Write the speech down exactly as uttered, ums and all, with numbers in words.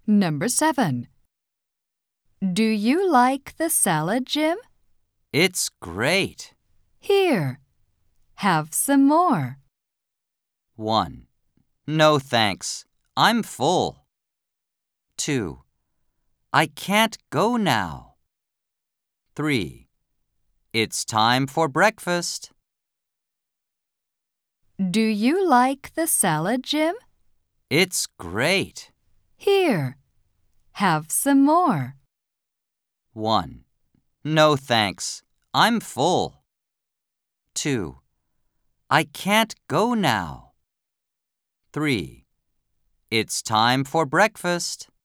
Number seven. Do you like the salad, Jim? It's great. Here, have some more. one. No thanks. I'm full. two. I can't go now. three. It's time for breakfast. Do you like the salad, Jim? It's great. Here, have some more. one. No thanks. I'm full. two. I can't go now. three. It's time for breakfast.